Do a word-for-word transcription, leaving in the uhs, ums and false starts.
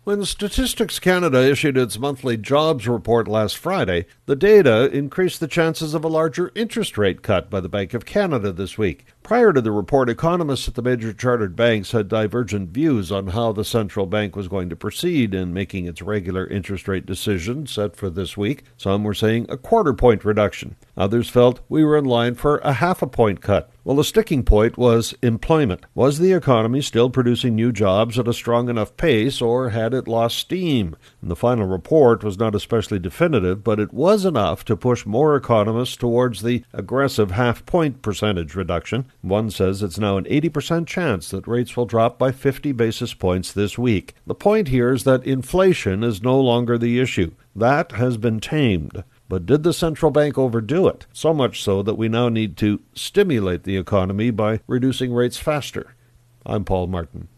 When Statistics Canada issued its monthly jobs report last Friday, the data increased the chances of a larger interest rate cut by the Bank of Canada this week. Prior to the report, economists at the major chartered banks had divergent views on how the central bank was going to proceed in making its regular interest rate decision set for this week. Some were saying a quarter point reduction. Others felt we were in line for a half a point cut. Well, the sticking point was employment. Was the economy still producing new jobs at a strong enough pace, or had it lost steam? And the final report was not especially definitive, but it was enough to push more economists towards the aggressive half-point percentage reduction. One says it's now an eighty percent chance that rates will drop by fifty basis points this week. The point here is that inflation is no longer the issue. That has been tamed. But did the central bank overdo it? So much so that we now need to stimulate the economy by reducing rates faster. I'm Paul Martin.